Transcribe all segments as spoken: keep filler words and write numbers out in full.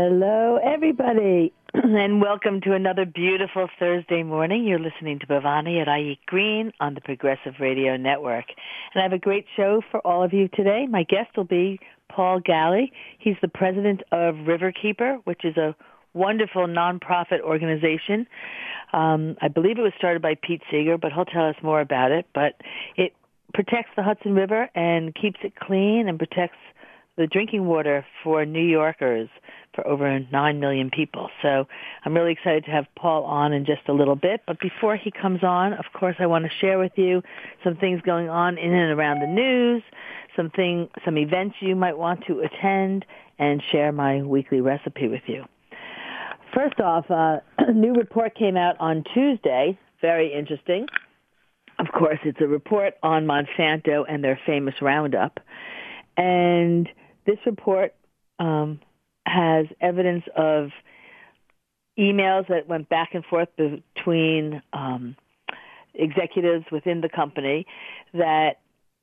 Hello, everybody, and welcome to another beautiful Thursday morning. You're listening to Bhavani at I Eat Green on the Progressive Radio Network. And I have a great show for all of you today. My guest will be Paul Galli. He's the president of Riverkeeper, which is a wonderful nonprofit organization. Um, I believe it was started by Pete Seeger, but he'll tell us more about it. But it protects the Hudson River and keeps it clean and protects the drinking water for New Yorkers, for over nine million people. So I'm really excited to have Paul on in just a little bit. But before he comes on, of course, I want to share with you some things going on in and around the news, some, thing, some events you might want to attend, and share my weekly recipe with you. First off, uh, a new report came out on Tuesday, very interesting. Of course, it's a report on Monsanto and their famous Roundup. And this report um, has evidence of emails that went back and forth between um, executives within the company that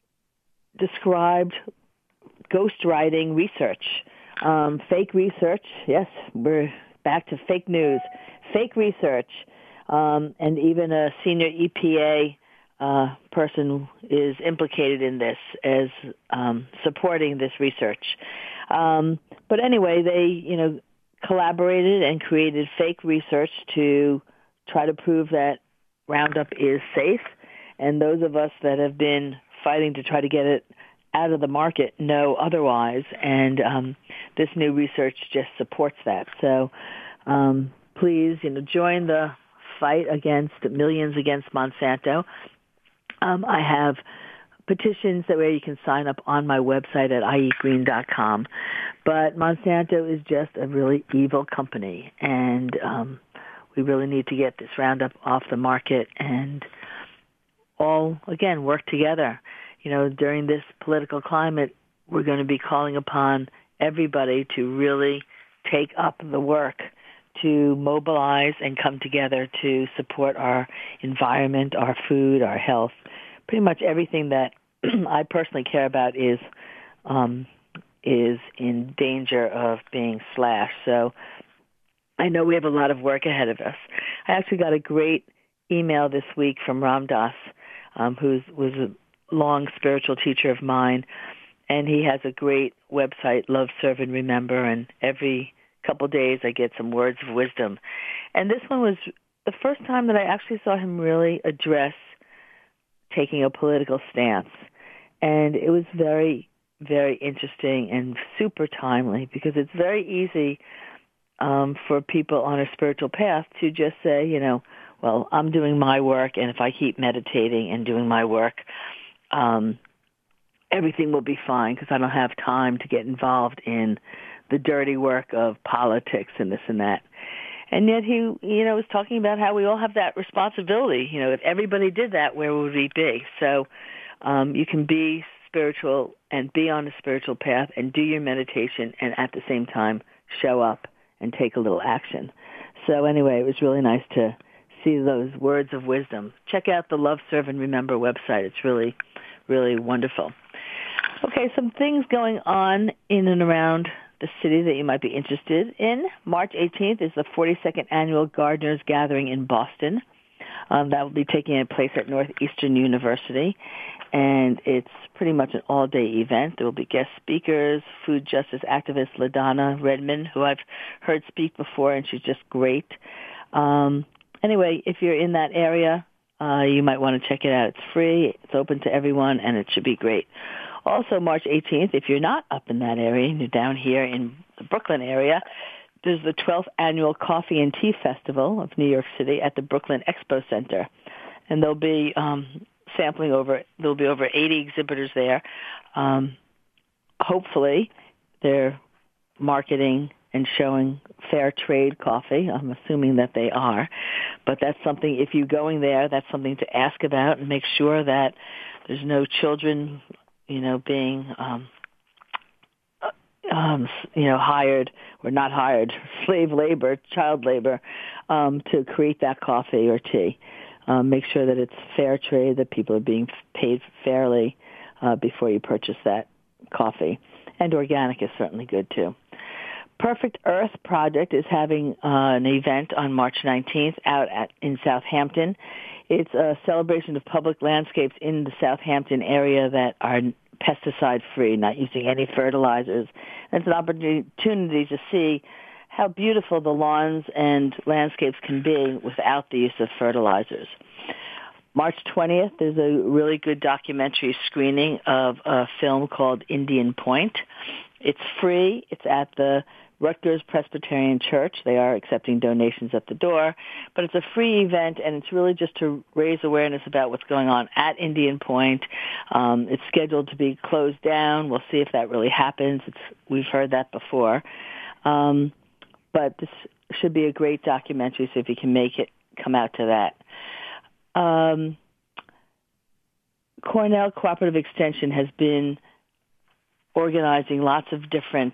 described ghostwriting research, um, fake research. Yes, we're back to fake news, fake research, um, and even a senior E P A uh, person is implicated in this as um, supporting this research. Um, but anyway, they, you know, collaborated and created fake research to try to prove that Roundup is safe. And those of us that have been fighting to try to get it out of the market know otherwise. And um, this new research just supports that. So um, please, you know, join the fight against millions against Monsanto. Um, I have petitions that way you can sign up on my website at I eat green dot com. But Monsanto is just a really evil company, and um, we really need to get this Roundup off the market and all, again, work together. You know, during this political climate, we're going to be calling upon everybody to really take up the work to mobilize and come together to support our environment, our food, our health. Pretty much everything that I personally care about is um, is in danger of being slashed. So I know we have a lot of work ahead of us. I actually got a great email this week from Ram Dass, um, who was a long spiritual teacher of mine, and he has a great website, Love, Serve, and Remember, and every couple of days I get some words of wisdom. And this one was the first time that I actually saw him really address taking a political stance. And it was very, very interesting and super timely, because it's very easy um, for people on a spiritual path to just say, you know, well, I'm doing my work, and if I keep meditating and doing my work, um, everything will be fine because I don't have time to get involved in the dirty work of politics and this and that. And yet he, you know, was talking about how we all have that responsibility. You know, if everybody did that, where would we be? So um, you can be spiritual and be on a spiritual path and do your meditation and at the same time show up and take a little action. So anyway, it was really nice to see those words of wisdom. Check out the Love, Serve, and Remember website. It's really, really wonderful. Okay, some things going on in and around the city that you might be interested in. March eighteenth is the forty-second Annual Gardeners Gathering in Boston. Um, that will be taking place at Northeastern University, and it's pretty much an all-day event. There will be guest speakers, food justice activist LaDonna Redmond, who I've heard speak before, and she's just great. Um, anyway, if you're in that area, uh, you might want to check it out. It's free, it's open to everyone, and it should be great. Also, March eighteenth, if you're not up in that area and you're down here in the Brooklyn area, there's the twelfth Annual Coffee and Tea Festival of New York City at the Brooklyn Expo Center. And there'll be um, sampling over, there'll be over eighty exhibitors there. Um, hopefully, they're marketing and showing fair trade coffee. I'm assuming that they are. But that's something, if you're going there, that's something to ask about and make sure that there's no children, you know, being, um, um, you know, hired or not hired, slave labor, child labor, um, to create that coffee or tea. Um, make sure that it's fair trade, that people are being paid fairly uh, before you purchase that coffee. And organic is certainly good, too. Perfect Earth Project is having uh, an event on March nineteenth out at, in Southampton. It's a celebration of public landscapes in the Southampton area that are pesticide-free, not using any fertilizers. And it's an opportunity to see how beautiful the lawns and landscapes can be without the use of fertilizers. March twentieth, there's a really good documentary screening of a film called Indian Point. It's free. It's at the Rutgers Presbyterian Church. They are accepting donations at the door, but it's a free event, and it's really just to raise awareness about what's going on at Indian Point. Um, it's scheduled to be closed down. We'll see if that really happens. It's, we've heard that before. Um, but this should be a great documentary, so if you can make it, come out to that. Um, Cornell Cooperative Extension has been organizing lots of different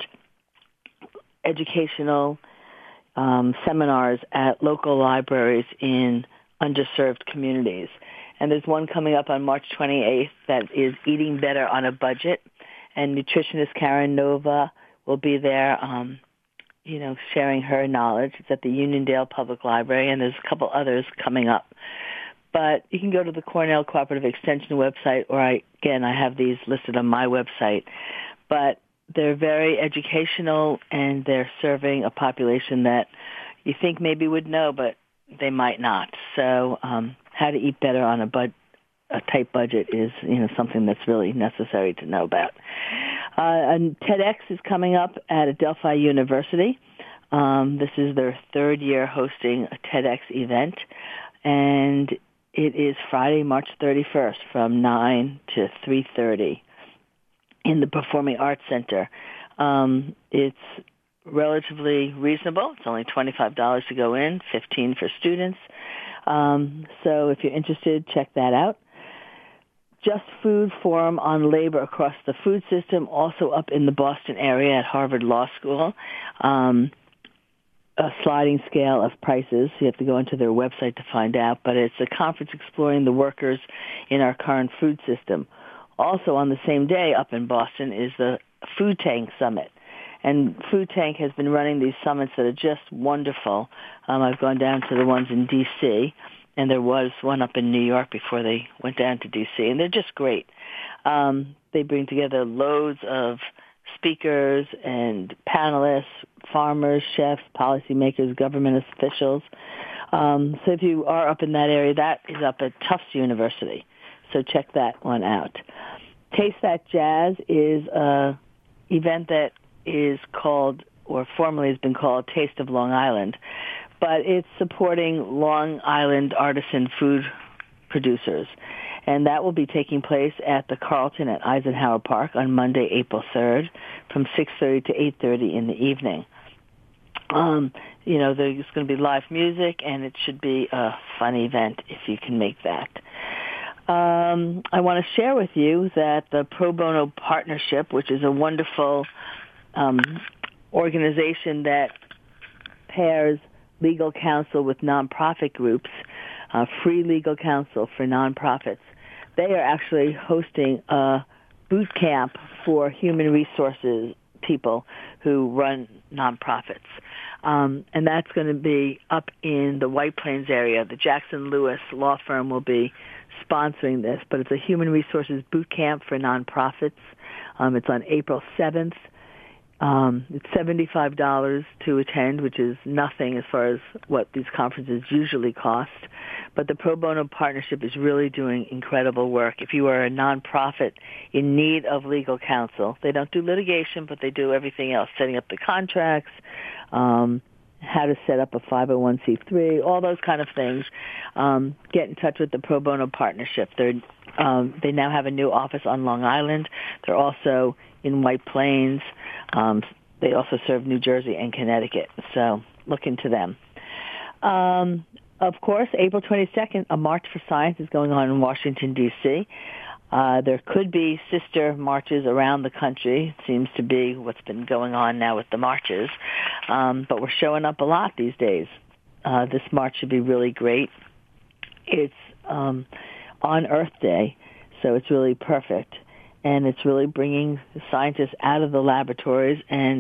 educational um, seminars at local libraries in underserved communities. And there's one coming up on March twenty-eighth that is Eating Better on a Budget. And nutritionist Karen Nova will be there, um, you know, sharing her knowledge. It's at the Uniondale Public Library, and there's a couple others coming up. But you can go to the Cornell Cooperative Extension website, or I, again, I have these listed on my website. But they're very educational, and they're serving a population that you think maybe would know, but they might not. So um, how to eat better on a, bud- a tight budget is, you know, something that's really necessary to know about. Uh, and TEDx is coming up at Adelphi University. Um, this is their third year hosting a TEDx event, and it is Friday, March thirty-first from nine to three thirty. In the Performing Arts Center. Um, it's relatively reasonable. It's only twenty-five dollars to go in, fifteen dollars for students. Um, so if you're interested, check that out. Just Food Forum on Labor Across the Food System, also up in the Boston area at Harvard Law School. Um, a sliding scale of prices. You have to go into their website to find out, but it's a conference exploring the workers in our current food system. Also on the same day up in Boston is the Food Tank Summit. And Food Tank has been running these summits that are just wonderful. Um, I've gone down to the ones in D C, and there was one up in New York before they went down to D C, and they're just great. Um, they bring together loads of speakers and panelists, farmers, chefs, policymakers, government officials. Um, so if you are up in that area, that is up at Tufts University. So check that one out. Taste That Jazz is an event that is called, or formerly has been called, Taste of Long Island. But it's supporting Long Island artisan food producers. And that will be taking place at the Carlton at Eisenhower Park on Monday, April third, from six thirty to eight thirty in the evening. Um, you know, there's going to be live music, and it should be a fun event if you can make that. Um, I want to share with you that the Pro Bono Partnership, which is a wonderful um, organization that pairs legal counsel with nonprofit groups, uh, free legal counsel for nonprofits, they are actually hosting a boot camp for human resources people who run nonprofits. Um, and that's going to be up in the White Plains area. The Jackson Lewis law firm will be sponsoring this, but it's a human resources boot camp for nonprofits. Um, it's on April seventh. Um, it's seventy-five dollars to attend, which is nothing as far as what these conferences usually cost. But the Pro Bono Partnership is really doing incredible work. If you are a nonprofit in need of legal counsel, they don't do litigation, but they do everything else, setting up the contracts, um, how to set up a five oh one c three, all those kind of things. Um, get in touch with the Pro Bono Partnership. They're, um, they now have a new office on Long Island. They're also in White Plains. Um, they also serve New Jersey and Connecticut, so look into them. Um, of course, April twenty-second, a March for Science is going on in Washington, D C Uh, there could be sister marches around the country. It seems to be what's been going on now with the marches. Um, but we're showing up a lot these days. Uh, this march should be really great. It's um, on Earth Day, so it's really perfect. And it's really bringing scientists out of the laboratories and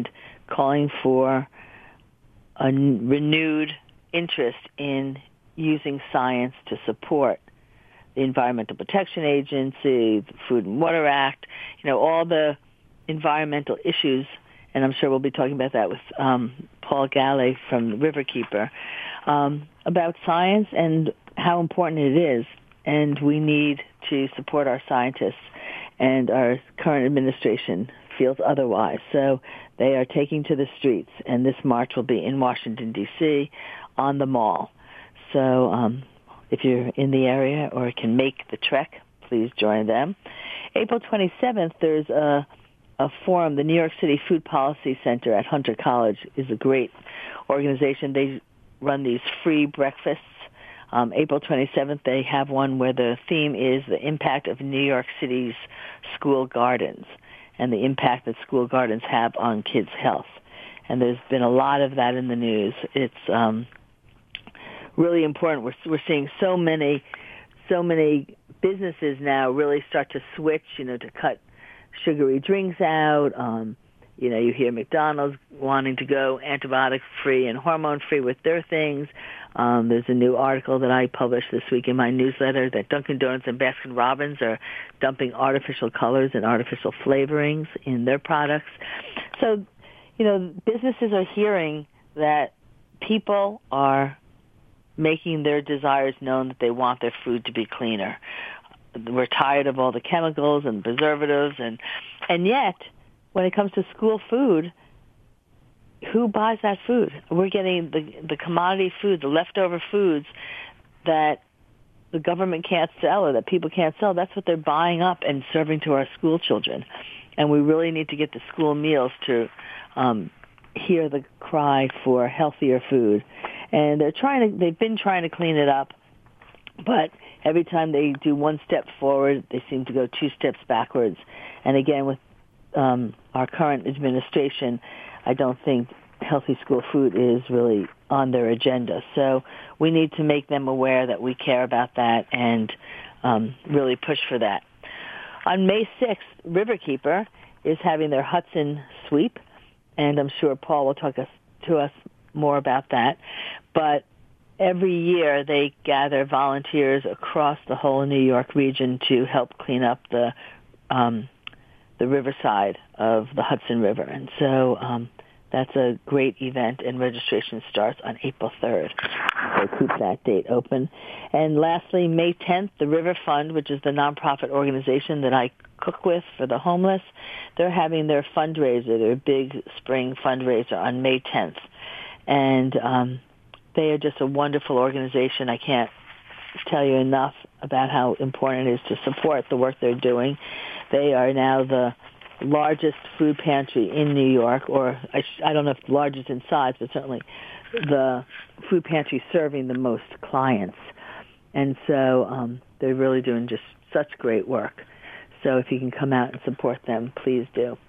calling for a renewed interest in using science to support the Environmental Protection Agency, the Food and Water Act, you know, all the environmental issues, and I'm sure we'll be talking about that with um, Paul Galley from the Riverkeeper, um, about science and how important it is, and we need to support our scientists, and our current administration feels otherwise. So they are taking to the streets, and this march will be in Washington, D C, on the Mall. So um, if you're in the area or can make the trek, please join them. April twenty-seventh, there's a, a forum. The New York City Food Policy Center at Hunter College is a great organization. They run these free breakfasts. Um, April twenty-seventh, they have one where the theme is the impact of New York City's school gardens and the impact that school gardens have on kids' health. And there's been a lot of that in the news. It's um, really important. We're, we're seeing so many, so many businesses now really start to switch, you know, to cut sugary drinks out. Um, you know, you hear McDonald's wanting to go antibiotic-free and hormone-free with their things. Um, there's a new article that I published this week in my newsletter that Dunkin' Donuts and Baskin-Robbins are dumping artificial colors and artificial flavorings in their products. So, you know, businesses are hearing that people are making their desires known, that they want their food to be cleaner. We're tired of all the chemicals and preservatives, and and yet, when it comes to school food, who buys that food? We're getting the the commodity food, the leftover foods that the government can't sell or that people can't sell. That's what they're buying up and serving to our school children. And we really need to get the school meals to um, hear the cry for healthier food. And they're trying to, they've been trying to clean it up, but every time they do one step forward, they seem to go two steps backwards. And again, with um, our current administration, I don't think healthy school food is really on their agenda. So we need to make them aware that we care about that and um, really push for that. On May sixth, Riverkeeper is having their Hudson sweep, and I'm sure Paul will talk us, to us more about that. But every year they gather volunteers across the whole New York region to help clean up the um, the riverside of the Hudson River. And so um, that's a great event, and registration starts on April third. So keep that date open. And lastly, May tenth, the River Fund, which is the nonprofit organization that I cook with for the homeless, they're having their fundraiser, their big spring fundraiser on May tenth. And um, they are just a wonderful organization. I can't tell you enough about how important it is to support the work they're doing. They are now the largest food pantry in New York, or I, sh- I don't know if the largest in size, but certainly the food pantry serving the most clients. And so um, they're really doing just such great work. So if you can come out and support them, please do.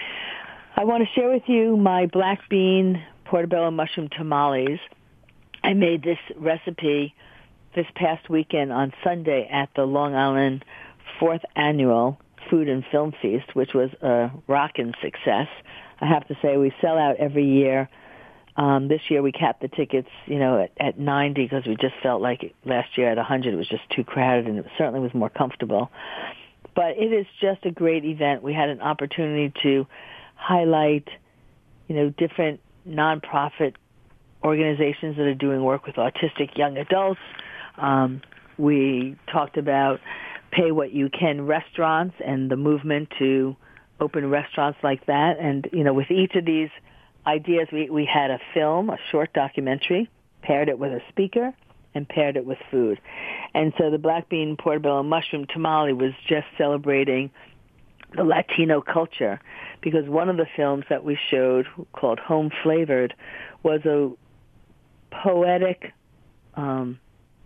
I want to share with you my black bean portobello mushroom tamales. I made this recipe this past weekend on Sunday at the Long Island fourth Annual Food and Film Feast, which was a rockin' success. I have to say, we sell out every year. Um, this year we capped the tickets, you know, at, at ninety because we just felt like last year at one hundred it was just too crowded, and it certainly was more comfortable. But it is just a great event. We had an opportunity to highlight, you know, different nonprofit organizations that are doing work with autistic young adults. Um, we talked about Pay What You Can restaurants and the movement to open restaurants like that. And, you know, with each of these ideas, we, we had a film, a short documentary, paired it with a speaker, and paired it with food. And so the black bean portobello mushroom tamale was just celebrating the Latino culture, because one of the films that we showed, called Home Flavored, was a poetic um,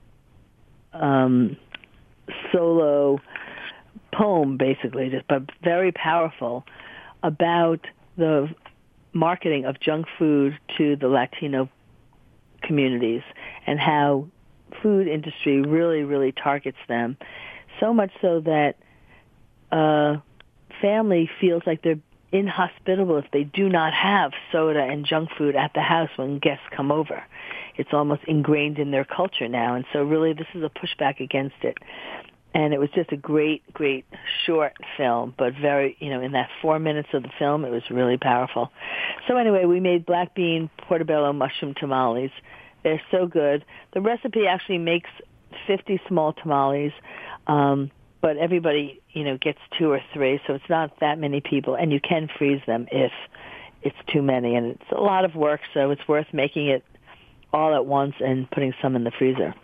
um, solo poem, basically, just but very powerful, about the marketing of junk food to the Latino communities and how food industry really, really targets them, so much so that uh family feels like they're inhospitable if they do not have soda and junk food at the house when guests come over. It's almost ingrained in their culture now, and so really this is a pushback against it. And it was just a great, great short film, but very, you know, in that four minutes of the film, it was really powerful. So anyway, we made black bean portobello mushroom tamales. They're so good. The recipe actually makes fifty small tamales, um, but everybody, you know, gets two or three, so it's not that many people, and you can freeze them if it's too many. And it's a lot of work, so it's worth making it all at once and putting some in the freezer.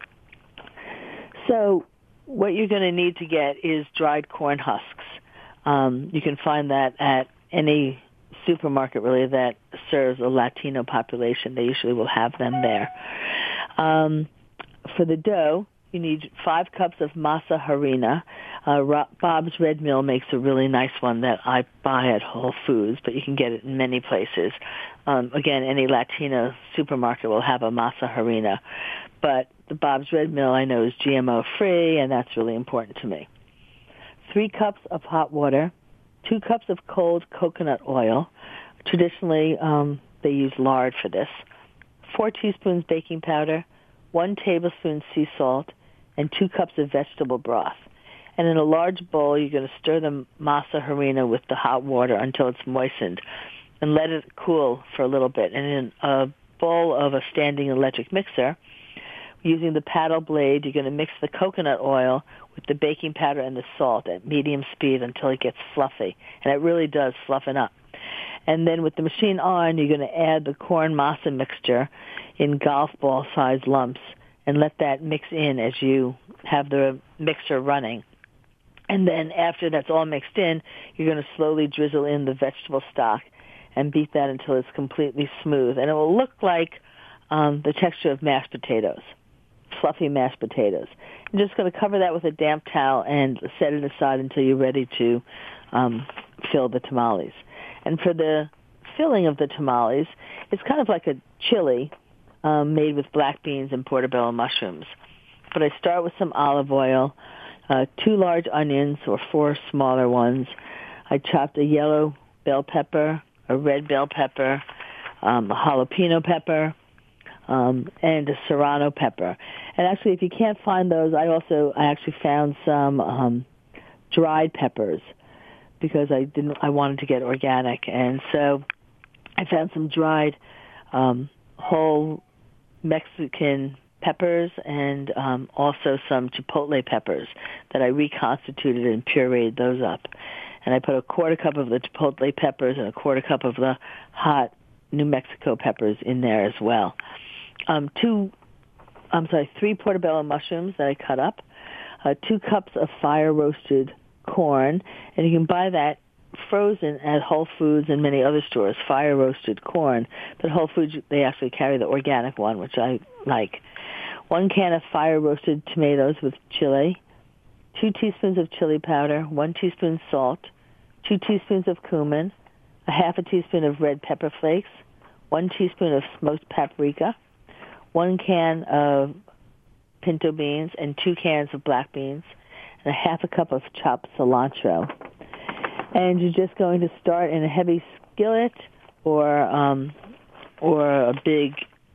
So what you're going to need to get is dried corn husks. Um, you can find that at any supermarket, really, that serves a Latino population. They usually will have them there. Um, for the dough, you need five cups of masa harina. Uh, Bob's Red Mill makes a really nice one that I buy at Whole Foods, but you can get it in many places. Um, again, any Latino supermarket will have a masa harina. But the Bob's Red Mill, I know, is G M O-free, and that's really important to me. Three cups of hot water, two cups of cold coconut oil. Traditionally, um, they use lard for this. Four teaspoons baking powder, one tablespoon sea salt, and two cups of vegetable broth. And in a large bowl, you're going to stir the masa harina with the hot water until it's moistened, and let it cool for a little bit. And in a bowl of a standing electric mixer, using the paddle blade, you're going to mix the coconut oil with the baking powder and the salt at medium speed until it gets fluffy. And it really does fluffen up. And then with the machine on, you're going to add the corn masa mixture in golf ball-sized lumps and let that mix in as you have the mixer running. And then after that's all mixed in, you're going to slowly drizzle in the vegetable stock and beat that until it's completely smooth. And it will look like um, the texture of mashed potatoes. Fluffy mashed potatoes. You're just going to cover that with a damp towel and set it aside until you're ready to um, fill the tamales. And for the filling of the tamales, it's kind of like a chili um, made with black beans and portobello mushrooms. But I start with some olive oil, uh, two large onions or four smaller ones. I chopped a yellow bell pepper, a red bell pepper, um, a jalapeno pepper, Um, and a serrano pepper. And actually, if you can't find those, I also I actually found some um, dried peppers because I didn't I wanted to get organic, and so I found some dried um, whole Mexican peppers and um, also some chipotle peppers that I reconstituted and pureed those up. And I put a quarter cup of the chipotle peppers and a quarter cup of the hot New Mexico peppers in there as well. Um, two, I'm sorry, three portobello mushrooms that I cut up, uh, two cups of fire-roasted corn, and you can buy that frozen at Whole Foods and many other stores, fire-roasted corn. But Whole Foods, they actually carry the organic one, which I like. One can of fire-roasted tomatoes with chili, two teaspoons of chili powder, one teaspoon salt, two teaspoons of cumin, a half a teaspoon of red pepper flakes, one teaspoon of smoked paprika, one can of pinto beans and two cans of black beans, and a half a cup of chopped cilantro. And you're just going to start in a heavy skillet or um, or a big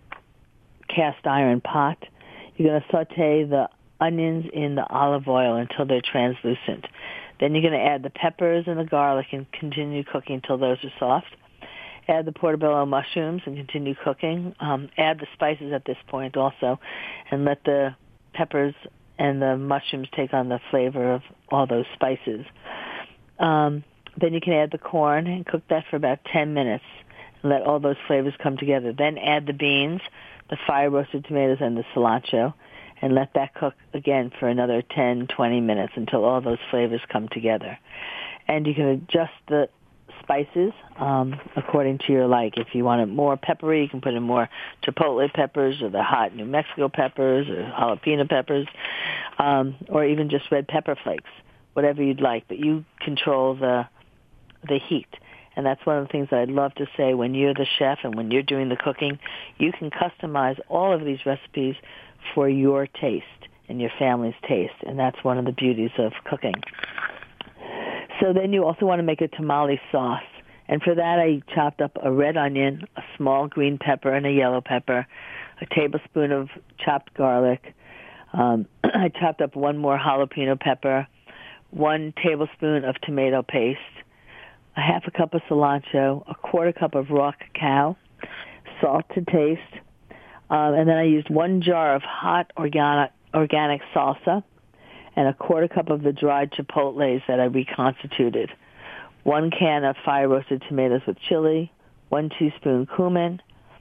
cast iron pot. You're going to saute the onions in the olive oil until they're translucent. Then you're going to add the peppers and the garlic and continue cooking until those are soft. Add the portobello mushrooms and continue cooking. Um, add the spices at this point also, and let the peppers and the mushrooms take on the flavor of all those spices. Um, then you can add the corn and cook that for about ten minutes and let all those flavors come together. Then add the beans, the fire-roasted tomatoes, and the cilantro, and let that cook again for another ten, twenty minutes until all those flavors come together. And you can adjust the spices um, according to your like. If you want it more peppery, you can put in more chipotle peppers or the hot New Mexico peppers or jalapeno peppers, um, or even just red pepper flakes, whatever you'd like. But you control the the heat. And that's one of the things that I'd love to say when you're the chef and when you're doing the cooking. You can customize all of these recipes for your taste and your family's taste. And that's one of the beauties of cooking. So then you also want to make a tamale sauce. And for that, I chopped up a red onion, a small green pepper, and a yellow pepper, a tablespoon of chopped garlic. Um, I chopped up one more jalapeno pepper, one tablespoon of tomato paste, a half a cup of cilantro, a quarter cup of raw cacao, salt to taste, um, and then I used one jar of hot organic organic salsa, and a quarter cup of the dried chipotles that I reconstituted, one can of fire-roasted tomatoes with chili, one teaspoon cumin,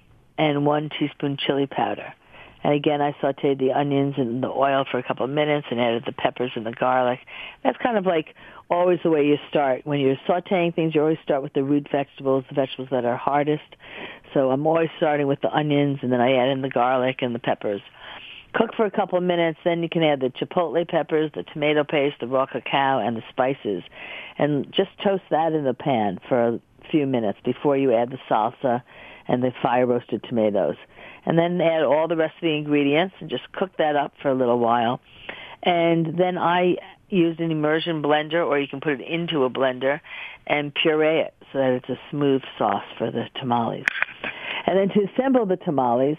and one teaspoon chili powder. And again, I sauteed the onions in the oil for a couple of minutes and added the peppers and the garlic. That's kind of like always the way you start. When you're sauteing things, you always start with the root vegetables, the vegetables that are hardest. So I'm always starting with the onions, and then I add in the garlic and the peppers. Cook for a couple of minutes, then you can add the chipotle peppers, the tomato paste, the raw cacao, and the spices. And just toast that in the pan for a few minutes before you add the salsa and the fire-roasted tomatoes. And then add all the rest of the ingredients and just cook that up for a little while. And then I used an immersion blender, or you can put it into a blender, and puree it so that it's a smooth sauce for the tamales. And then to assemble the tamales,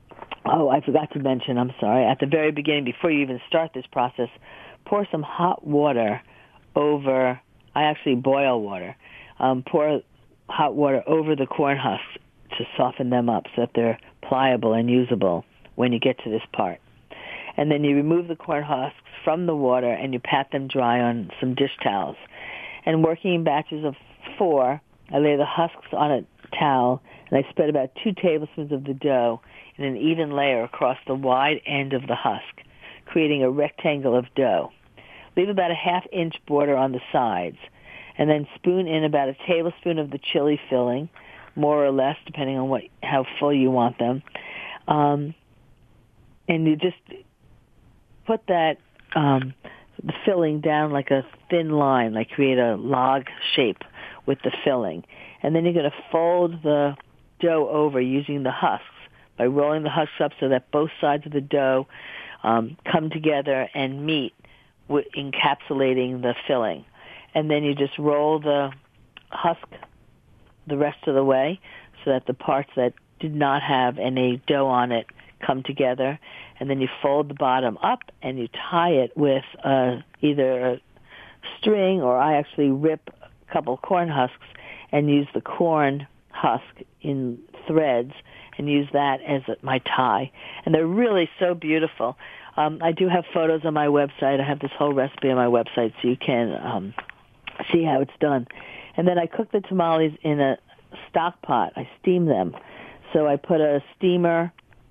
oh, I forgot to mention, I'm sorry, at the very beginning, before you even start this process, pour some hot water over, I actually boil water, um, pour hot water over the corn husks to soften them up so that they're pliable and usable when you get to this part. And then you remove the corn husks from the water and you pat them dry on some dish towels. And working in batches of four, I lay the husks on a towel and I spread about two tablespoons of the dough in an even layer across the wide end of the husk, creating a rectangle of dough. Leave about a half-inch border on the sides, and then spoon in about a tablespoon of the chili filling, more or less, depending on what how full you want them. Um, and you just put that um, the filling down like a thin line, like create a log shape with the filling. And then you're going to fold the dough over using the husks by rolling the husks up so that both sides of the dough um, come together and meet, with encapsulating the filling. And then you just roll the husk the rest of the way so that the parts that did not have any dough on it come together. And then you fold the bottom up and you tie it with uh, either a string, or I actually rip a couple corn husks and use the corn husk in threads and use that as my tie. And they're really so beautiful. Um, I do have photos on my website. I have this whole recipe on my website so you can um, see how it's done. And then I cook the tamales in a stock pot. I steam them. So I put a steamer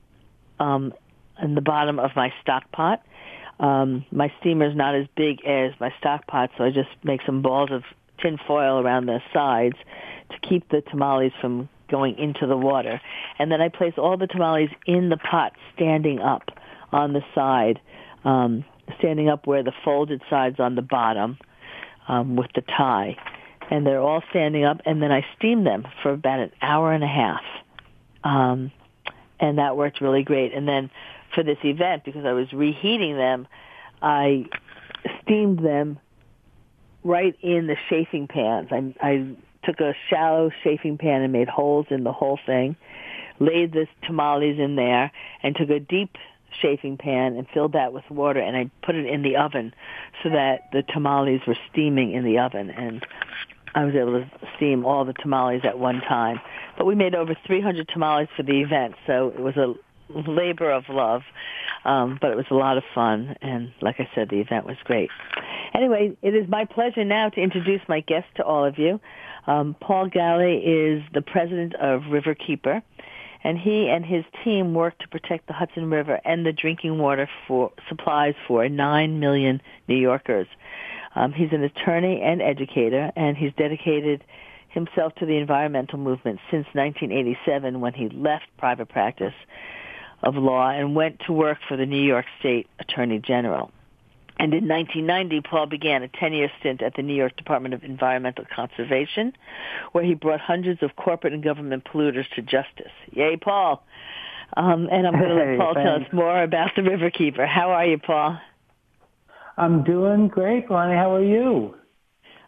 um, in the bottom of my stock pot. Um, my steamer is not as big as my stock pot, so I just make some balls of tin foil around the sides to keep the tamales from going into the water. And then I place all the tamales in the pot standing up on the side, um, standing up where the folded side's on the bottom um, with the tie. And they're all standing up, and then I steam them for about an hour and a half. Um, and that worked really great. And then for this event, because I was reheating them, I steamed them right in the chafing pans. I, I took a shallow chafing pan and made holes in the whole thing, laid the tamales in there, and took a deep chafing pan and filled that with water, and I put it in the oven so that the tamales were steaming in the oven. And I was able to steam all the tamales at one time. But we made over three hundred tamales for the event, so it was a labor of love, um, but it was a lot of fun. And like I said, the event was great. Anyway, it is my pleasure now to introduce my guest to all of you. Um, Paul Galli is the president of Riverkeeper, and he and his team work to protect the Hudson River and the drinking water for supplies for nine million New Yorkers. Um, he's an attorney and educator, and he's dedicated himself to the environmental movement since nineteen eighty-seven, when he left private practice of law and went to work for the New York State Attorney General. And in nineteen ninety, Paul began a ten-year stint at the New York Department of Environmental Conservation, where he brought hundreds of corporate and government polluters to justice. Yay, Paul. Um, and I'm going to let Hey, Paul thanks. tell us more about the Riverkeeper. How are you, Paul? I'm doing great, Lonnie. How are you?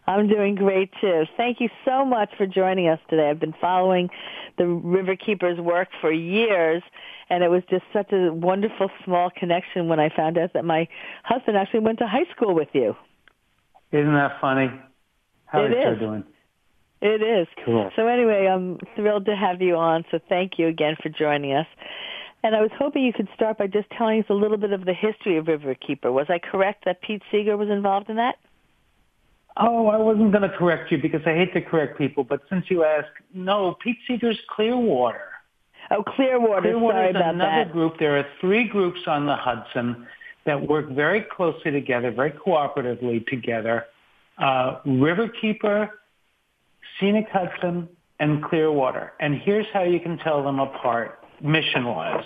I'm doing great, too. Thank you so much for joining us today. I've been following the Riverkeepers' work for years, and it was just such a wonderful, small connection when I found out that my husband actually went to high school with you. Isn't that funny? How it are is. you doing? It is. Cool. So anyway, I'm thrilled to have you on, so thank you again for joining us. And I was hoping you could start by just telling us a little bit of the history of Riverkeeper. Was I correct that Pete Seeger was involved in that? Oh, I wasn't going to correct you because I hate to correct people, but since you asked, no, Pete Seeger's Clearwater. Oh, Clearwater. Clearwater Sorry is about another that. group. There are three groups on the Hudson that work very closely together, very cooperatively together. Uh, Riverkeeper, Scenic Hudson, and Clearwater. And here's how you can tell them apart, mission-wise.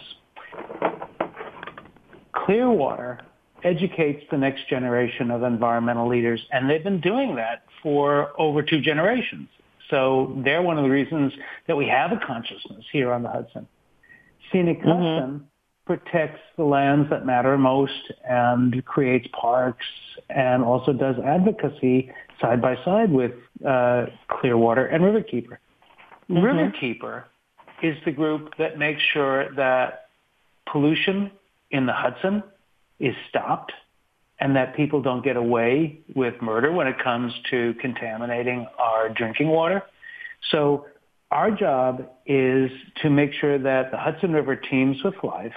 Clearwater educates the next generation of environmental leaders, and they've been doing that for over two generations. So they're one of the reasons that we have a consciousness here on the Hudson. Scenic mm-hmm. Hudson protects the lands that matter most and creates parks and also does advocacy side by side with uh, Clearwater and Riverkeeper. Mm-hmm. Riverkeeper is the group that makes sure that pollution in the Hudson is stopped and that people don't get away with murder when it comes to contaminating our drinking water. So our job is to make sure that the Hudson River teems with life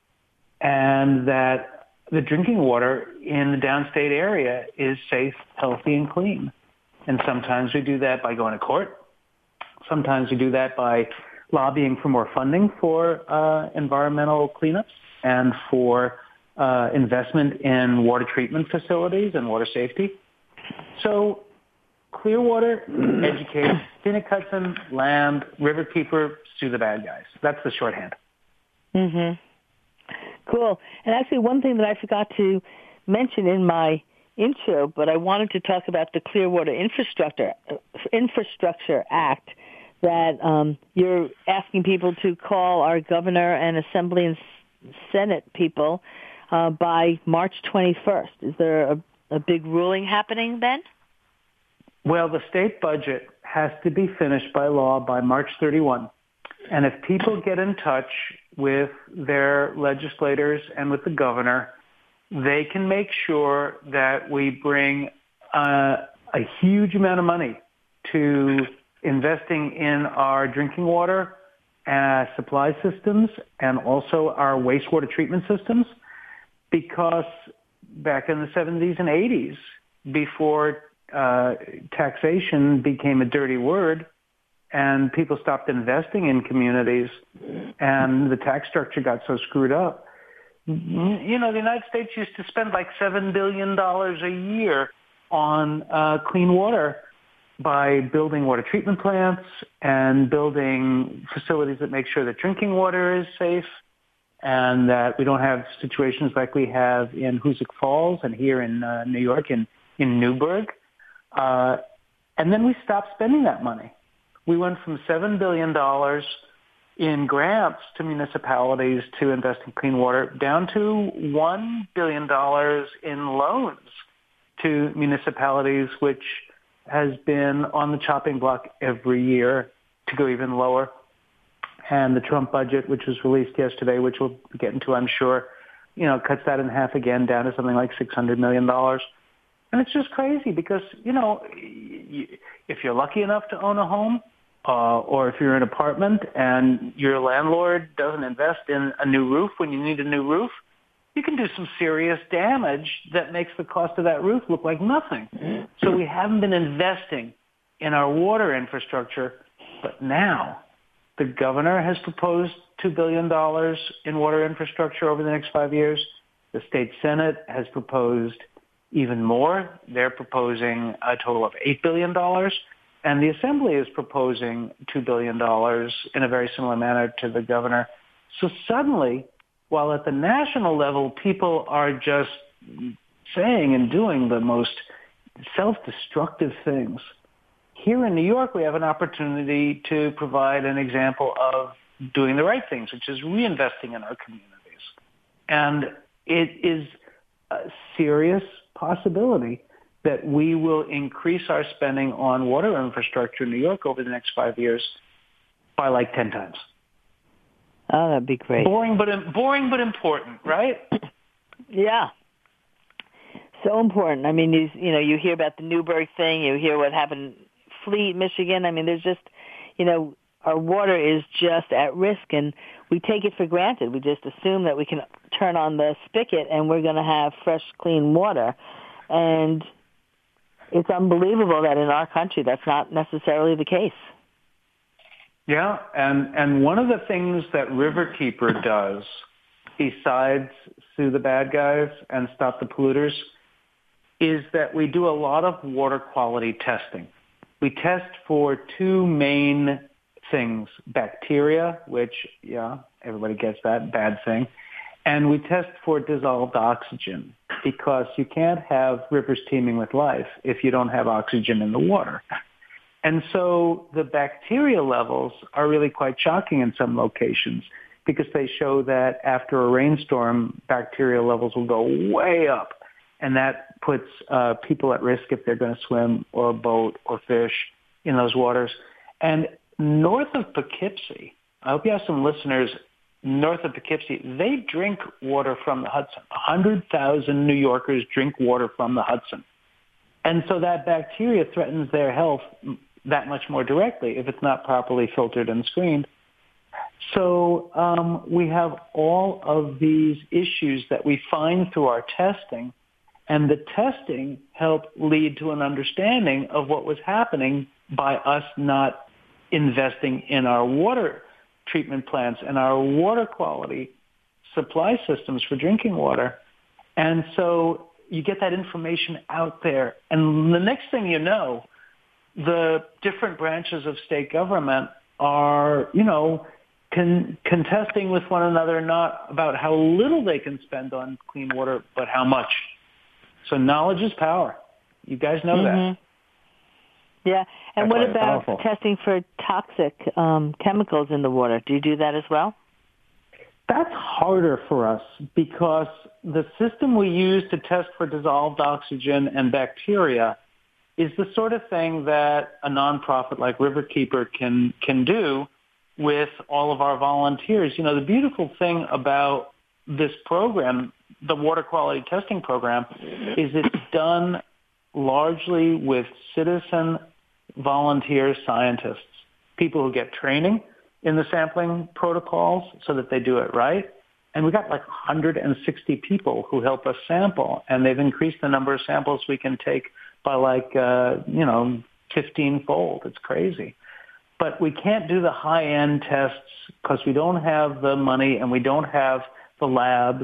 and that the drinking water in the downstate area is safe, healthy, and clean. And sometimes we do that by going to court. Sometimes we do that by lobbying for more funding for uh, environmental cleanups and for uh, investment in water treatment facilities and water safety. So Clearwater educates, Scenic Hudson, land, Riverkeeper, sue the bad guys. That's the shorthand. Mm-hmm. Cool. And actually one thing that I forgot to mention in my intro, but I wanted to talk about the Clearwater Infrastructure Infrastructure Act that um, you're asking people to call our governor and assembly and Senate people uh, by March twenty-first. Is there a, a big ruling happening then? Well, the state budget has to be finished by law by March thirty-first. And if people get in touch with their legislators and with the governor, they can make sure that we bring uh, a huge amount of money to investing in our drinking water uh, supply systems and also our wastewater treatment systems, because back in the seventies and eighties, before uh, taxation became a dirty word and people stopped investing in communities and the tax structure got so screwed up, you know, the United States used to spend like seven billion dollars a year on uh, clean water by building water treatment plants and building facilities that make sure that drinking water is safe and that we don't have situations like we have in Hoosick Falls and here in uh, New York in, in Newburgh. Uh, and then we stopped spending that money. We went from seven billion dollars in grants to municipalities to invest in clean water down to one billion dollars in loans to municipalities, which has been on the chopping block every year to go even lower. And the Trump budget, which was released yesterday, which we'll get into, I'm sure, you know, cuts that in half again down to something like six hundred million dollars. And it's just crazy because, you know, if you're lucky enough to own a home, uh, or if you're in an apartment and your landlord doesn't invest in a new roof when you need a new roof, you can do some serious damage that makes the cost of that roof look like nothing. So we haven't been investing in our water infrastructure, but now the governor has proposed two billion dollars in water infrastructure over the next five years. The state Senate has proposed even more. They're proposing a total of eight billion dollars. And the Assembly is proposing two billion dollars in a very similar manner to the governor. So suddenly, while at the national level, people are just saying and doing the most self-destructive things, here in New York, we have an opportunity to provide an example of doing the right things, which is reinvesting in our communities. And it is a serious possibility that we will increase our spending on water infrastructure in New York over the next five years by like ten times. Oh, that'd be great. Boring, but boring, but important, right? Yeah. So important. I mean, you, you know, you hear about the Newburgh thing. You hear what happened in Fleet, Michigan. I mean, there's just, you know, our water is just at risk, and we take it for granted. We just assume that we can turn on the spigot and we're going to have fresh, clean water. And it's unbelievable that in our country that's not necessarily the case. Yeah, and, and one of the things that Riverkeeper does, besides sue the bad guys and stop the polluters, is that we do a lot of water quality testing. We test for two main things: bacteria, which, yeah, everybody gets that, bad thing, and we test for dissolved oxygen, because you can't have rivers teeming with life if you don't have oxygen in the water. And so the bacteria levels are really quite shocking in some locations, because they show that after a rainstorm, bacteria levels will go way up. And that puts uh, people at risk if they're going to swim or boat or fish in those waters. And north of Poughkeepsie, I hope you have some listeners north of Poughkeepsie, they drink water from the Hudson. one hundred thousand New Yorkers drink water from the Hudson. And so that bacteria threatens their health that much more directly if it's not properly filtered and screened. So um, we have all of these issues that we find through our testing, and the testing helped lead to an understanding of what was happening by us not investing in our water treatment plants and our water quality supply systems for drinking water. And so you get that information out there. And the next thing you know, the different branches of state government are, you know, con- contesting with one another, not about how little they can spend on clean water, but how much. So knowledge is power. You guys know mm-hmm. that. Yeah. And That's what about powerful. testing for toxic um, chemicals in the water? Do you do that as well? That's harder for us, because the system we use to test for dissolved oxygen and bacteria is the sort of thing that a nonprofit like Riverkeeper can can do with all of our volunteers. You know, the beautiful thing about this program, the water quality testing program, is it's done largely with citizen volunteer scientists, people who get training in the sampling protocols so that they do it right. And we got like one hundred sixty people who help us sample, and they've increased the number of samples we can take by like, uh, you know, fifteen-fold. It's crazy. But we can't do the high-end tests because we don't have the money and we don't have the labs.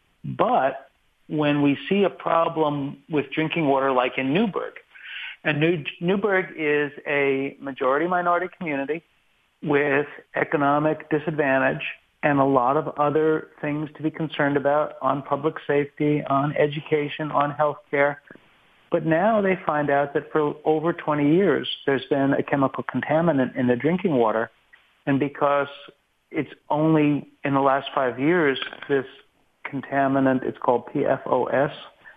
But when we see a problem with drinking water, like in Newburgh, and New- Newburgh is a majority minority community with economic disadvantage and a lot of other things to be concerned about on public safety, on education, on healthcare. But now they find out that for over twenty years, there's been a chemical contaminant in the drinking water. And because it's only in the last five years, this contaminant, it's called P F O S,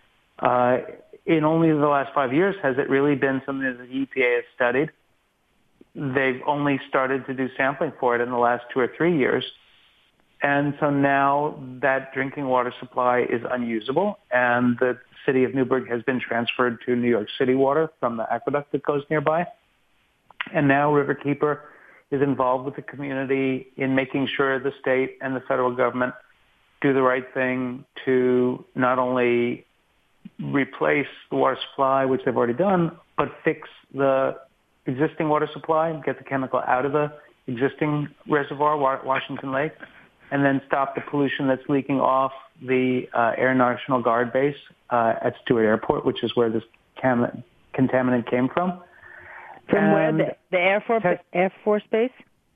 uh, in only the last five years has it really been something that the E P A has studied. They've only started to do sampling for it in the last two or three years. And so now that drinking water supply is unusable, and the city of Newburgh has been transferred to New York City water from the aqueduct that goes nearby. And now Riverkeeper is involved with the community in making sure the state and the federal government do the right thing to not only replace the water supply, which they've already done, but fix the existing water supply, get the chemical out of the existing reservoir, Washington Lake, and then stop the pollution that's leaking off the uh, Air National Guard base uh, at Stewart Airport, which is where this cam- contaminant came from. From and where? The, the Air Force te- Air Force Base?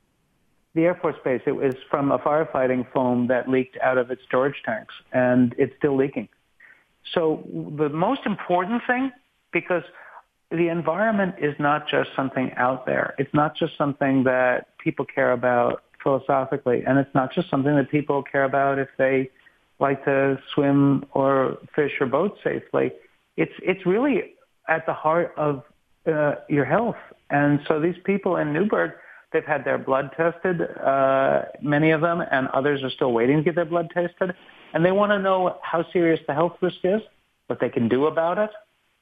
The Air Force Base. It was from a firefighting foam that leaked out of its storage tanks, and it's still leaking. So the most important thing, because the environment is not just something out there. It's not just something that people care about philosophically, and it's not just something that people care about if they like to swim or fish or boat safely. It's it's really at the heart of uh, your health. And so these people in Newburgh, they've had their blood tested, uh, many of them, and others are still waiting to get their blood tested. And they want to know how serious the health risk is, what they can do about it,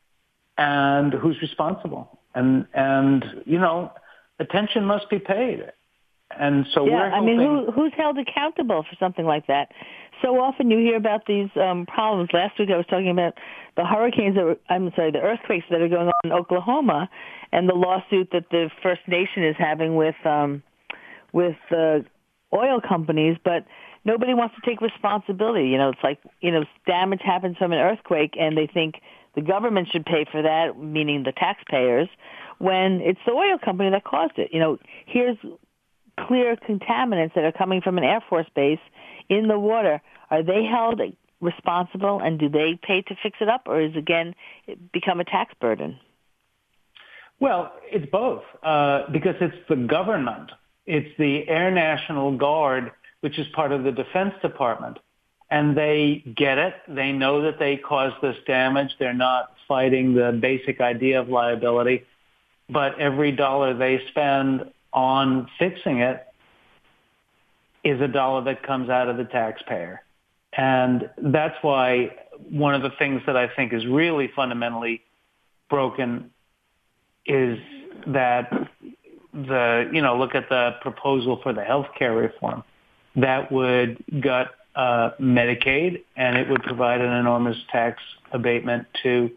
and who's responsible. And, and you know, attention must be paid. And so yeah, we're hoping... I mean, who, who's held accountable for something like that? So often you hear about these um, problems. Last week I was talking about the hurricanes that were, I'm sorry, the earthquakes that are going on in Oklahoma, and the lawsuit that the First Nation is having with um, with uh, oil companies, but nobody wants to take responsibility. You know, it's like, you know, damage happens from an earthquake, and they think the government should pay for that, meaning the taxpayers, when it's the oil company that caused it. You know, here's clear contaminants that are coming from an Air Force base in the water. Are they held responsible, and do they pay to fix it up, or is, again, it become a tax burden? Well, it's both, uh, because it's the government. It's the Air National Guard, which is part of the Defense Department, and they get it. They know that they caused this damage. They're not fighting the basic idea of liability, but every dollar they spend on fixing it is a dollar that comes out of the taxpayer. And that's why one of the things that I think is really fundamentally broken is that the, you know, look at the proposal for the health care reform that would gut uh, Medicaid, and it would provide an enormous tax abatement to,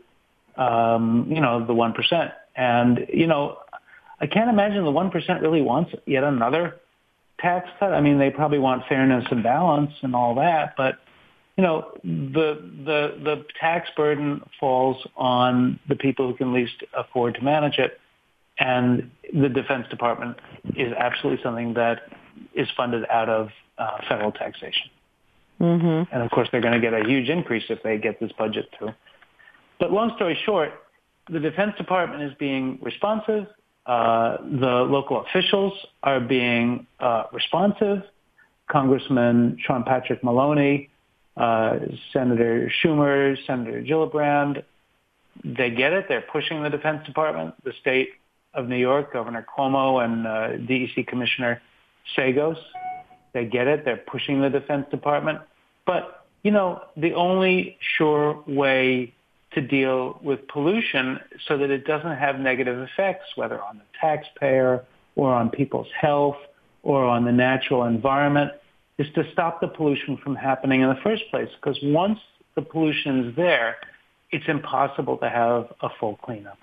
um, you know, the one percent. And, you know, I can't imagine the one percent really wants yet another tax cut. I mean, they probably want fairness and balance and all that, but, you know, the the the tax burden falls on the people who can least afford to manage it, and the Defense Department is absolutely something that is funded out of uh, federal taxation. Mm-hmm. And, of course, they're going to get a huge increase if they get this budget through. But long story short, the Defense Department is being responsive. Uh, the local officials are being uh, responsive. Congressman Sean Patrick Maloney, uh, Senator Schumer, Senator Gillibrand, they get it. They're pushing the Defense Department. The state of New York, Governor Cuomo, and uh, D E C Commissioner Sagos, they get it. They're pushing the Defense Department. But, you know, the only sure way to deal with pollution so that it doesn't have negative effects, whether on the taxpayer or on people's health or on the natural environment, is to stop the pollution from happening in the first place. Because once the pollution is there, it's impossible to have a full cleanup.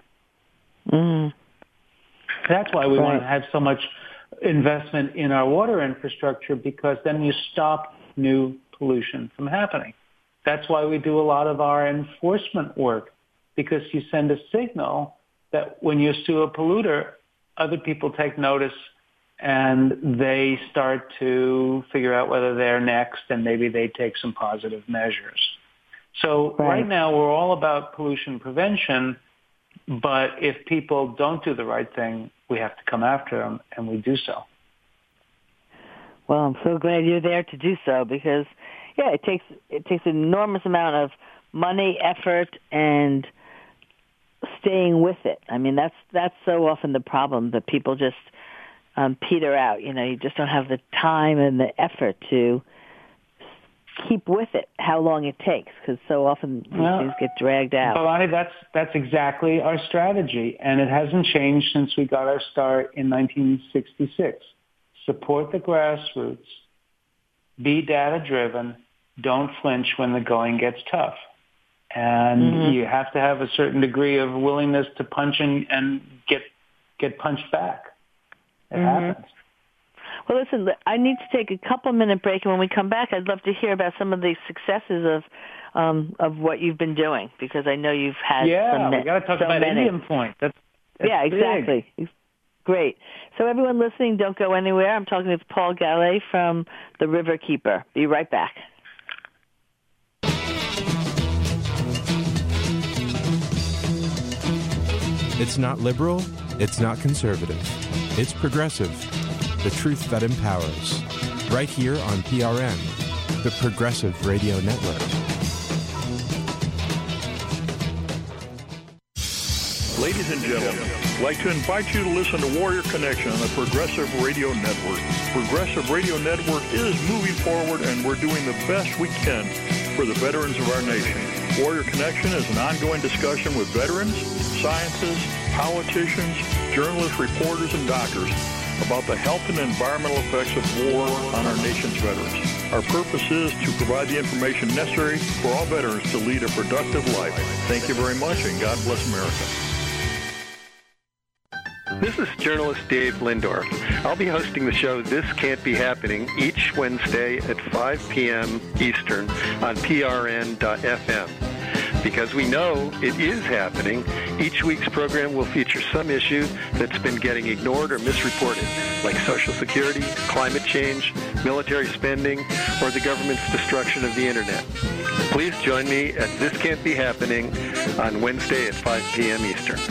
Mm. That's why we right. want to have so much investment in our water infrastructure, because then you stop new pollution from happening. That's why we do a lot of our enforcement work, because you send a signal that when you sue a polluter, other people take notice and they start to figure out whether they're next, and maybe they take some positive measures. So right, right now we're all about pollution prevention, but if people don't do the right thing, we have to come after them, and we do so. Well, I'm so glad you're there to do so, because yeah, it takes it takes an enormous amount of money, effort, and staying with it. I mean, that's that's so often the problem, that people just um, peter out. You know, you just don't have the time and the effort to keep with it, how long it takes, because so often these well, things get dragged out. Bhavani, that's, that's exactly our strategy, and it hasn't changed since we got our start in nineteen sixty-six. Support the grassroots, be data-driven, don't flinch when the going gets tough. And mm-hmm. you have to have a certain degree of willingness to punch and, and get get punched back. It mm-hmm. happens. Well, listen, I need to take a couple-minute break, and when we come back, I'd love to hear about some of the successes of um, of what you've been doing, because I know you've had yeah, some we got to talk so about many. Indian Point. That's, that's yeah, exactly. Big. Great. So everyone listening, don't go anywhere. I'm talking with Paul Gallet from The Riverkeeper. Be right back. It's not liberal. It's not conservative. It's progressive. The truth that empowers. Right here on P R N, the Progressive Radio Network. Ladies and gentlemen, I'd like to invite you to listen to Warrior Connection on the Progressive Radio Network. Progressive Radio Network is moving forward, and we're doing the best we can for the veterans of our nation. Warrior Connection is an ongoing discussion with veterans, scientists, politicians, journalists, reporters, and doctors about the health and environmental effects of war on our nation's veterans. Our purpose is to provide the information necessary for all veterans to lead a productive life. Thank you very much, and God bless America. This is journalist Dave Lindorf. I'll be hosting the show This Can't Be Happening each Wednesday at five p.m. Eastern on P R N dot F M. Because we know it is happening, each week's program will feature some issue that's been getting ignored or misreported, like Social Security, climate change, military spending, or the government's destruction of the Internet. Please join me at This Can't Be Happening on Wednesday at five p.m. Eastern.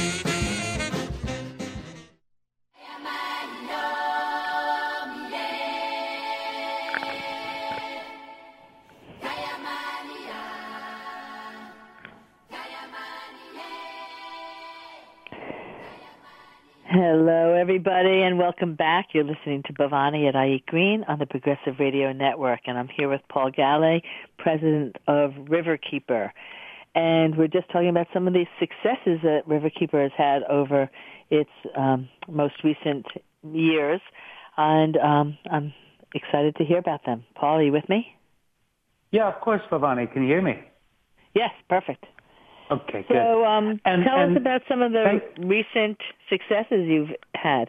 Hello, everybody, and welcome back. You're listening to Bhavani at Ayik Green on the Progressive Radio Network, and I'm here with Paul Galli, president of Riverkeeper. And we're just talking about some of the successes that Riverkeeper has had over its um, most recent years, and um, I'm excited to hear about them. Paul, are you with me? Yeah, of course, Bhavani. Can you hear me? Yes, perfect. Okay, good. So um, and, tell and us about some of the thank, recent successes you've had.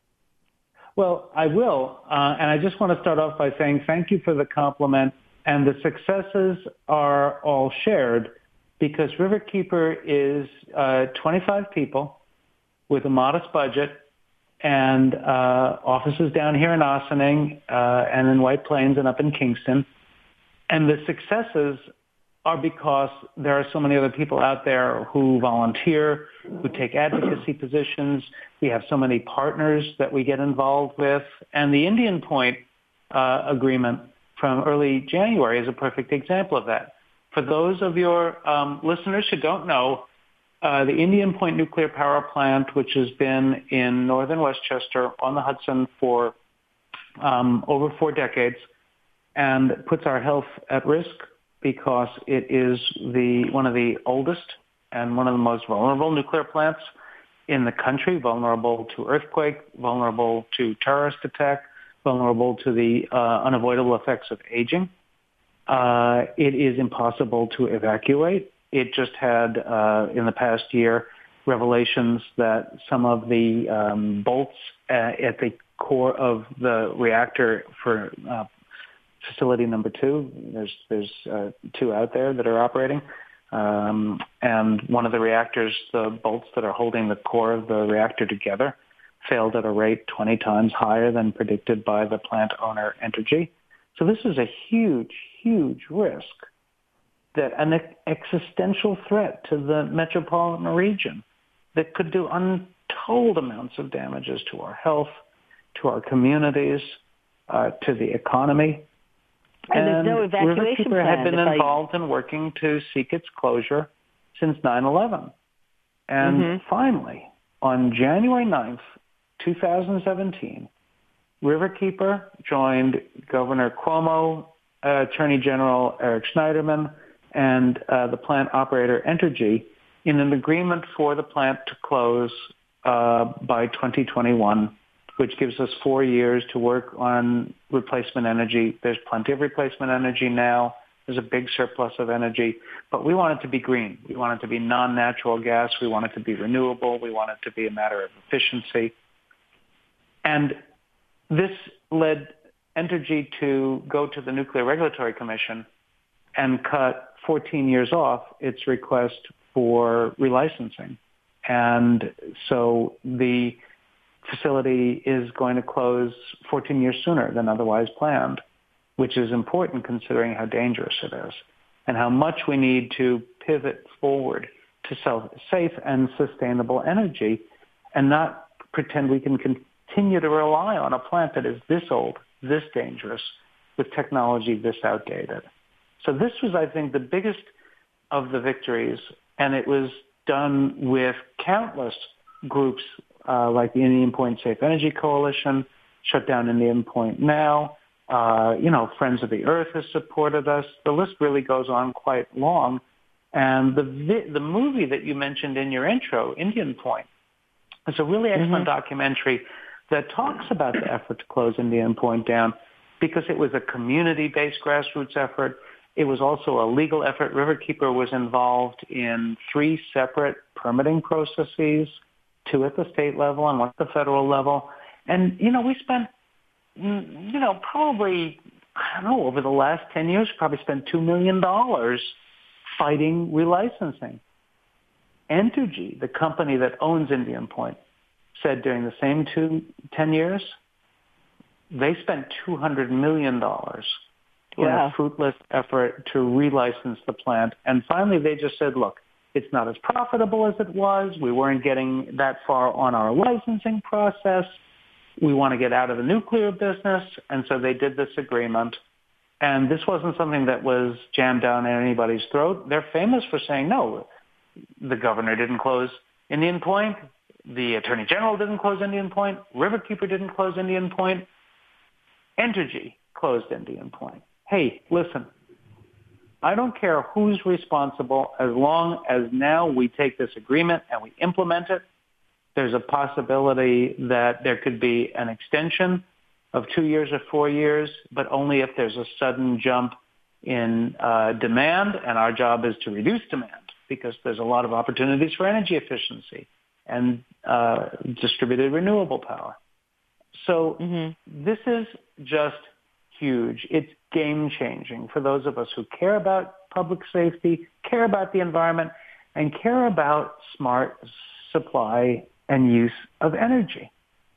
Well, I will. Uh, and I just want to start off by saying thank you for the compliment. And the successes are all shared because Riverkeeper is uh, twenty-five people with a modest budget and uh, offices down here in Ossining uh, and in White Plains and up in Kingston. And the successes are because there are so many other people out there who volunteer, who take advocacy positions. We have so many partners that we get involved with. And the Indian Point uh, agreement from early January is a perfect example of that. For those of your um, listeners who don't know, uh, the Indian Point nuclear power plant, which has been in northern Westchester on the Hudson for um, over four decades and puts our health at risk, because it is the one of the oldest and one of the most vulnerable nuclear plants in the country, vulnerable to earthquake, vulnerable to terrorist attack, vulnerable to the uh, unavoidable effects of aging. Uh, it is impossible to evacuate. It just had, uh, in the past year, revelations that some of the um, bolts uh, at the core of the reactor for uh, facility number two. There's there's uh, two out there that are operating, um, and one of the reactors, the bolts that are holding the core of the reactor together, failed at a rate twenty times higher than predicted by the plant owner Entergy. So this is a huge, huge risk, that an existential threat to the metropolitan region that could do untold amounts of damages to our health, to our communities, uh, to the economy. And, and there's no evacuation Riverkeeper plan. had been involved I... in working to seek its closure since nine eleven. And mm-hmm. finally, on January ninth, twenty seventeen, Riverkeeper joined Governor Cuomo, uh, Attorney General Eric Schneiderman, and uh, the plant operator Entergy in an agreement for the plant to close uh, by twenty twenty-one, which gives us four years to work on replacement energy. There's plenty of replacement energy now. There's a big surplus of energy, but we want it to be green. We want it to be non-natural gas. We want it to be renewable. We want it to be a matter of efficiency. And this led Entergy to go to the Nuclear Regulatory Commission and cut fourteen years off its request for relicensing. And so the facility is going to close fourteen years sooner than otherwise planned, which is important considering how dangerous it is and how much we need to pivot forward to self- safe and sustainable energy and not pretend we can continue to rely on a plant that is this old, this dangerous, with technology this outdated. So this was, I think, the biggest of the victories, and it was done with countless groups uh, like the Indian Point Safe Energy Coalition, Shut Down Indian Point Now. Uh, you know, Friends of the Earth has supported us. The list really goes on quite long. And the vi- the movie that you mentioned in your intro, Indian Point, is a really excellent mm-hmm. documentary that talks about the effort to close Indian Point down because it was a community-based grassroots effort. It was also a legal effort. Riverkeeper was involved in three separate permitting processes, two at the state level and one at the federal level. And, you know, we spent, you know, probably, I don't know, over the last ten years, probably spent two million dollars fighting relicensing. Entergy, the company that owns Indian Point, said during the same two, ten years, they spent two hundred million dollars in wow. a fruitless effort to relicense the plant. And finally, they just said, look, it's not as profitable as it was. We weren't getting that far on our licensing process. We want to get out of the nuclear business. And so they did this agreement. And this wasn't something that was jammed down anybody's throat. They're famous for saying, no, the governor didn't close Indian Point. The attorney general didn't close Indian Point. Riverkeeper didn't close Indian Point. Entergy closed Indian Point. Hey, listen, I don't care who's responsible as long as now we take this agreement and we implement it. There's a possibility that there could be an extension of two years or four years, but only if there's a sudden jump in uh, demand, and our job is to reduce demand because there's a lot of opportunities for energy efficiency and uh, distributed renewable power. So mm-hmm. this is just huge. It's game-changing for those of us who care about public safety, care about the environment, and care about smart supply and use of energy.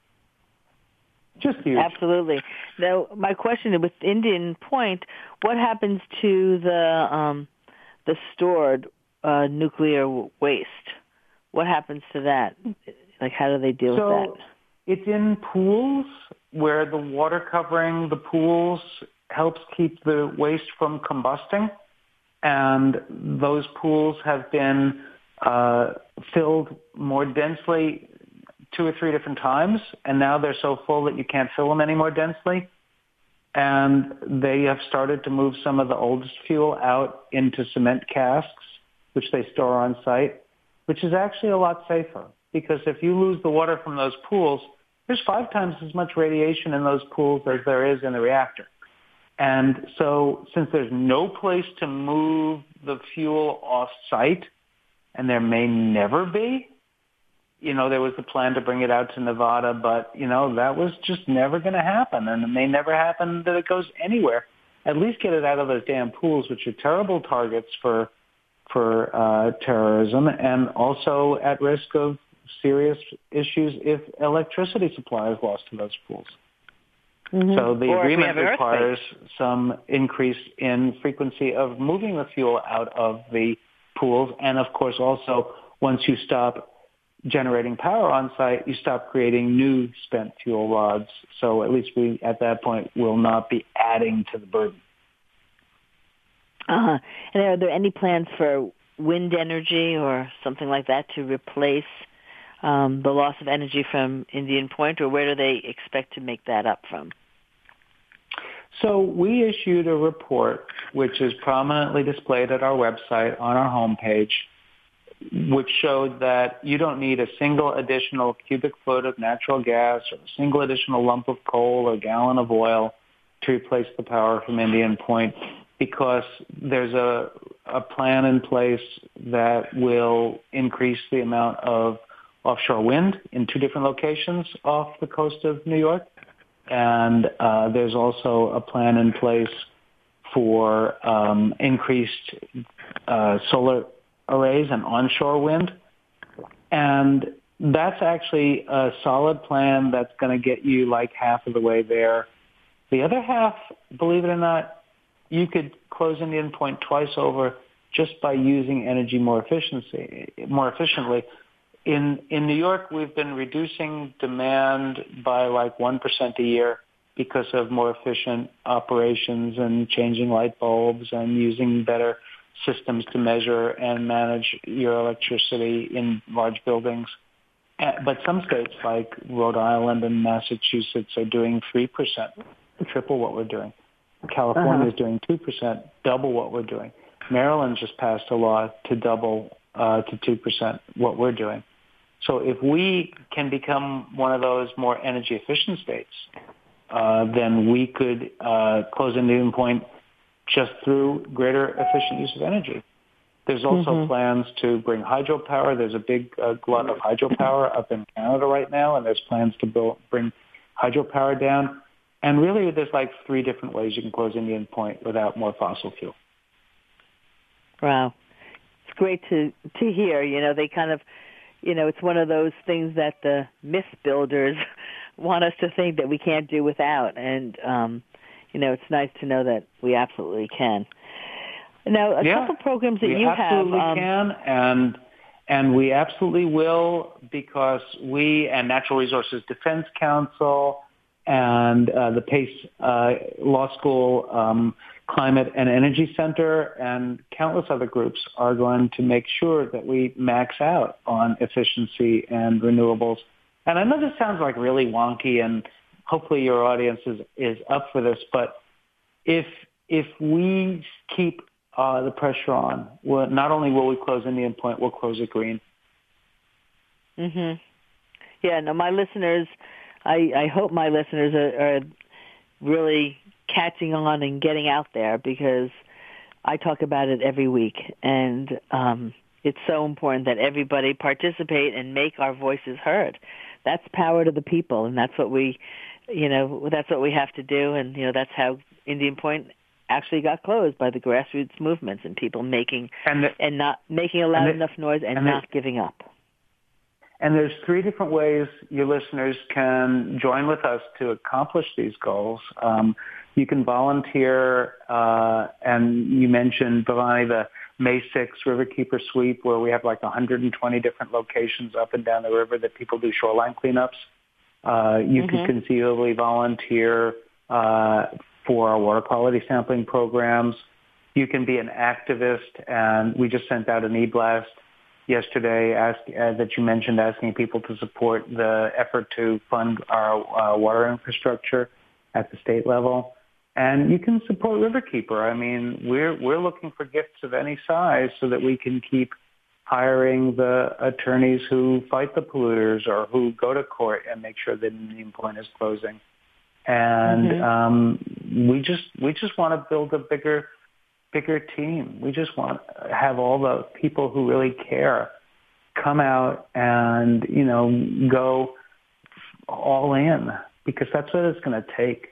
Just huge. Absolutely. Now, my question with Indian Point, what happens to the um, the stored uh, nuclear waste? What happens to that? Like, how do they deal so with that? It's in pools where the water covering the pools helps keep the waste from combusting. And those pools have been uh, filled more densely two or three different times, and now they're so full that you can't fill them any more densely. And they have started to move some of the oldest fuel out into cement casks, which they store on site, which is actually a lot safer. Because if you lose the water from those pools, there's five times as much radiation in those pools as there is in the reactor. And so since there's no place to move the fuel off-site, and there may never be, you know, there was a plan to bring it out to Nevada, but, you know, that was just never going to happen. And it may never happen that it goes anywhere. At least get it out of those damn pools, which are terrible targets for for uh, terrorism and also at risk of serious issues if electricity supply is lost to those pools. Mm-hmm. So the or agreement requires some increase in frequency of moving the fuel out of the pools. And, of course, also once you stop generating power on site, you stop creating new spent fuel rods. So at least we, at that point, will not be adding to the burden. Uh-huh. And are there any plans for wind energy or something like that to replace um, the loss of energy from Indian Point, or where do they expect to make that up from? So we issued a report, which is prominently displayed at our website on our homepage, which showed that you don't need a single additional cubic foot of natural gas or a single additional lump of coal or gallon of oil to replace the power from Indian Point, because there's a, a plan in place that will increase the amount of offshore wind in two different locations off the coast of New York. And uh, there's also a plan in place for um, increased uh, solar arrays and onshore wind. And that's actually a solid plan that's going to get you like half of the way there. The other half, believe it or not, you could close Indian Point twice over just by using energy more efficiency, more efficiently. In in New York, we've been reducing demand by like one percent a year because of more efficient operations and changing light bulbs and using better systems to measure and manage your electricity in large buildings. But some states like Rhode Island and Massachusetts are doing three percent, triple what we're doing. California uh-huh. is doing two percent, double what we're doing. Maryland just passed a law to double uh, to two percent what we're doing. So if we can become one of those more energy efficient states, uh, then we could uh, close Indian Point just through greater efficient use of energy. There's also mm-hmm. plans to bring hydropower. There's a big uh, glut of hydropower up in Canada right now, and there's plans to build, bring hydropower down. And really, there's like three different ways you can close Indian Point without more fossil fuel. Wow. It's great to, to hear. You know, they kind of, you know, it's one of those things that the myth builders want us to think that we can't do without. And, um, you know, it's nice to know that we absolutely can. Now, a yeah, couple programs that you you have. We absolutely um, can, and and we absolutely will, because we and Natural Resources Defense Council and uh, the Pace uh, Law School um, Climate and Energy Center and countless other groups are going to make sure that we max out on efficiency and renewables. And I know this sounds like really wonky, and hopefully your audience is, is up for this, but if if we keep Uh, the pressure on, well, not only will we close Indian Point, we'll close it green. Mm-hmm. Yeah, no, my listeners, I, I hope my listeners are, are really catching on and getting out there, because I talk about it every week, and um, it's so important that everybody participate and make our voices heard. That's power to the people, and that's what we, you know, that's what we have to do, and, you know, that's how Indian Point actually got closed, by the grassroots movements and people making and, the, and not making a loud and the, enough noise and, and not the, giving up. And there's three different ways your listeners can join with us to accomplish these goals. Um, you can volunteer, uh, and you mentioned, Bhavani, the May sixth Riverkeeper Sweep, where we have like one hundred twenty different locations up and down the river that people do shoreline cleanups. Uh, you mm-hmm. could conceivably volunteer uh, for our water quality sampling programs. You can be an activist, and we just sent out an e-blast yesterday ask, uh, that you mentioned, asking people to support the effort to fund our uh, water infrastructure at the state level. And you can support Riverkeeper. I mean, we're we're looking for gifts of any size so that we can keep hiring the attorneys who fight the polluters or who go to court and make sure that Indian Point is closing. And mm-hmm. um, we just we just want to build a bigger bigger team. We just want to have all the people who really care come out and, you know, go all in, because that's what it's going to take.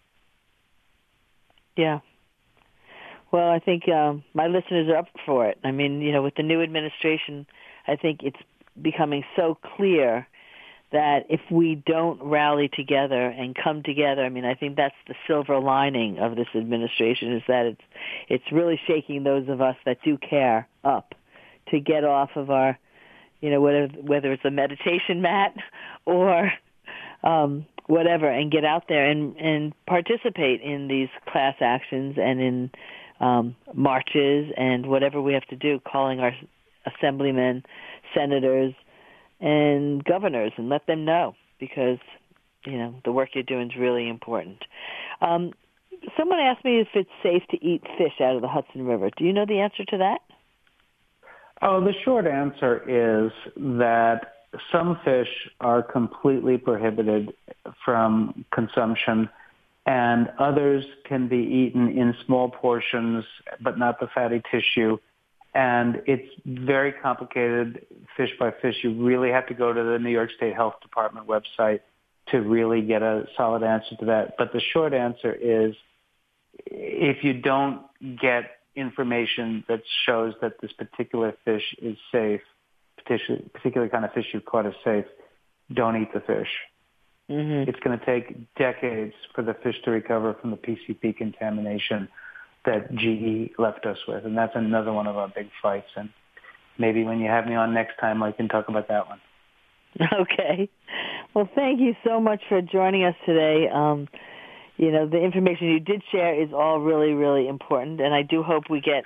Yeah. Well, I think um, my listeners are up for it. I mean, you know, with the new administration, I think it's becoming so clear that if we don't rally together and come together, I mean, I think that's the silver lining of this administration, is that it's it's really shaking those of us that do care up to get off of our, you know, whether whether it's a meditation mat or um, whatever, and get out there and, and participate in these class actions and in um, marches and whatever we have to do, calling our assemblymen, senators, and governors, and let them know, because, you know, the work you're doing is really important. Um, someone asked me if it's safe to eat fish out of the Hudson River. Do you know the answer to that? Oh, the short answer is that some fish are completely prohibited from consumption, and others can be eaten in small portions, but not the fatty tissue. And it's very complicated, fish by fish. You really have to go to the New York State Health Department website to really get a solid answer to that. But the short answer is, if you don't get information that shows that this particular fish is safe, particular, particular kind of fish you caught is safe, don't eat the fish. Mm-hmm. It's going to take decades for the fish to recover from the P C P contamination that G E left us with. And that's another one of our big fights. And maybe when you have me on next time, I can talk about that one. Okay. Well, thank you so much for joining us today. Um, you know, the information you did share is all really, really important. And I do hope we get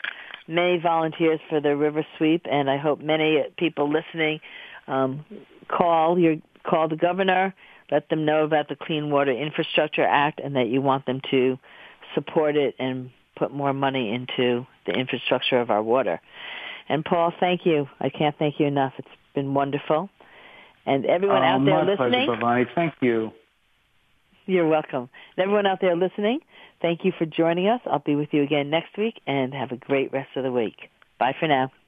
many volunteers for the river sweep, and I hope many people listening um, call your call the governor, let them know about the Clean Water Infrastructure Act, and that you want them to support it and put more money into the infrastructure of our water. And Paul, thank you. I can't thank you enough. It's been wonderful. And everyone oh, out there my listening, pleasure, Bhavani. Thank you. You're welcome. And everyone out there listening, thank you for joining us. I'll be with you again next week, and have a great rest of the week. Bye for now.